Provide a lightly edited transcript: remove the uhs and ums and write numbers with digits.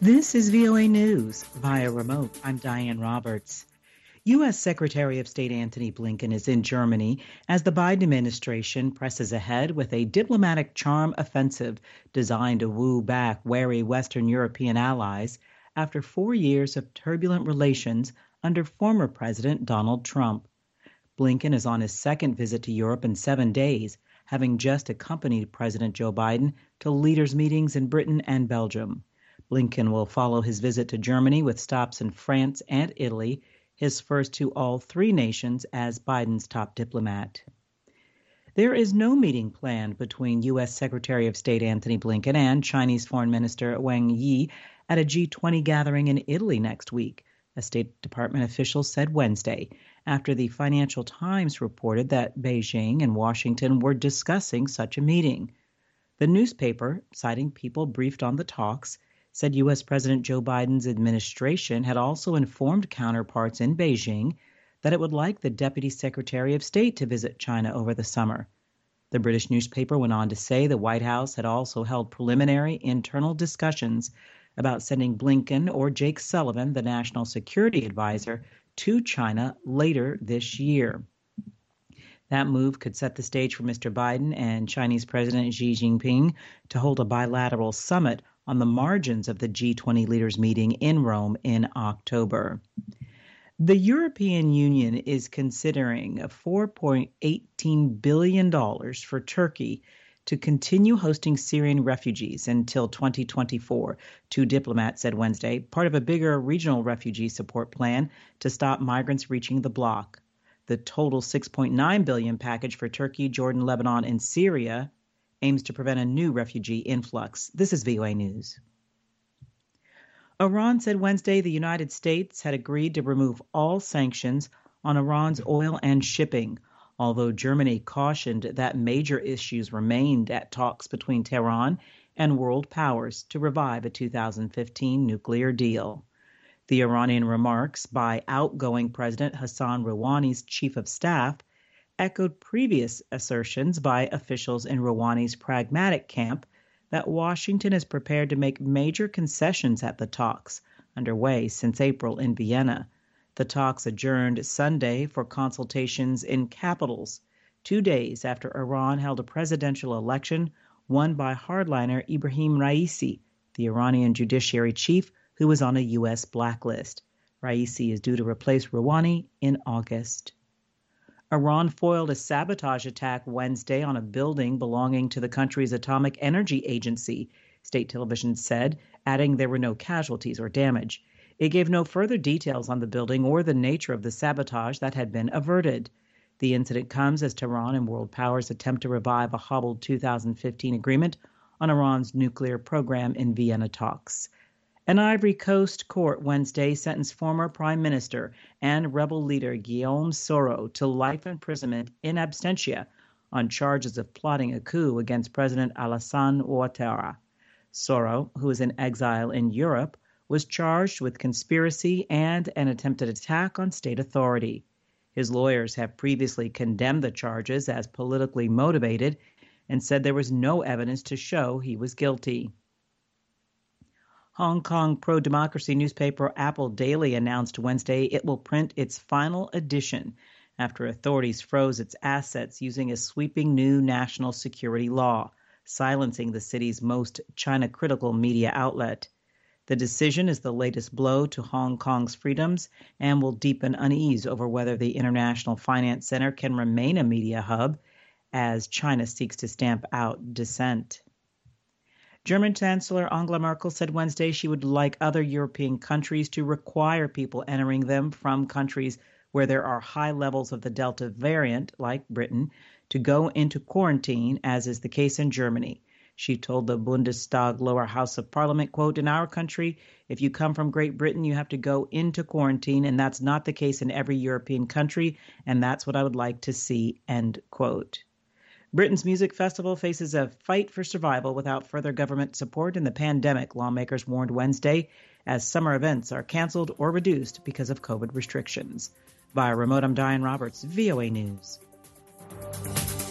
This is VOA News via remote. I'm Diane Roberts. U.S. Secretary of State Antony Blinken is in Germany as the Biden administration presses ahead with a diplomatic charm offensive designed to woo back wary Western European allies after 4 years of turbulent relations under former President Donald Trump. Blinken is on his second visit to Europe in 7 days, having just accompanied President Joe Biden to leaders' meetings in Britain and Belgium. Blinken will follow his visit to Germany with stops in France and Italy, his first to all three nations as Biden's top diplomat. There is no meeting planned between U.S. Secretary of State Antony Blinken and Chinese Foreign Minister Wang Yi at a G20 gathering in Italy next week, a State Department official said Wednesday, after the Financial Times reported that Beijing and Washington were discussing such a meeting. The newspaper, citing people briefed on the talks, said U.S. President Joe Biden's administration had also informed counterparts in Beijing that it would like the Deputy Secretary of State to visit China over the summer. The British newspaper went on to say the White House had also held preliminary internal discussions about sending Blinken or Jake Sullivan, the National Security Advisor, to China later this year. That move could set the stage for Mr. Biden and Chinese President Xi Jinping to hold a bilateral summit on the margins of the G20 leaders meeting in Rome in October. The European Union is considering $4.18 billion for Turkey to continue hosting Syrian refugees until 2024, two diplomats said Wednesday, part of a bigger regional refugee support plan to stop migrants reaching the bloc. The total $6.9 billion package for Turkey, Jordan, Lebanon, and Syria aims to prevent a new refugee influx. This is VOA News. Iran said Wednesday the United States had agreed to remove all sanctions on Iran's oil and shipping, although Germany cautioned that major issues remained at talks between Tehran and world powers to revive a 2015 nuclear deal. The Iranian remarks by outgoing President Hassan Rouhani's chief of staff echoed previous assertions by officials in Rouhani's pragmatic camp that Washington is prepared to make major concessions at the talks, underway since April in Vienna. The talks adjourned Sunday for consultations in capitals, 2 days after Iran held a presidential election won by hardliner Ibrahim Raisi, the Iranian judiciary chief who was on a U.S. blacklist. Raisi is due to replace Rouhani in August. Iran foiled a sabotage attack Wednesday on a building belonging to the country's Atomic Energy Agency, state television said, adding there were no casualties or damage. It gave no further details on the building or the nature of the sabotage that had been averted. The incident comes as Tehran and world powers attempt to revive a hobbled 2015 agreement on Iran's nuclear program in Vienna talks. An Ivory Coast court Wednesday sentenced former Prime Minister and rebel leader Guillaume Soro to life imprisonment in absentia on charges of plotting a coup against President Alassane Ouattara. Soro, who is in exile in Europe, was charged with conspiracy and an attempted attack on state authority. His lawyers have previously condemned the charges as politically motivated and said there was no evidence to show he was guilty. Hong Kong pro-democracy newspaper Apple Daily announced Wednesday it will print its final edition after authorities froze its assets using a sweeping new national security law, silencing the city's most China-critical media outlet. The decision is the latest blow to Hong Kong's freedoms and will deepen unease over whether the International Finance Center can remain a media hub as China seeks to stamp out dissent. German Chancellor Angela Merkel said Wednesday she would like other European countries to require people entering them from countries where there are high levels of the Delta variant, like Britain, to go into quarantine, as is the case in Germany. She told the Bundestag lower house of parliament, quote, "In our country, if you come from Great Britain, you have to go into quarantine, and that's not the case in every European country, and that's what I would like to see," end quote. Britain's music festival faces a fight for survival without further government support in the pandemic, lawmakers warned Wednesday, as summer events are canceled or reduced because of COVID restrictions. Via remote, I'm Diane Roberts, VOA News.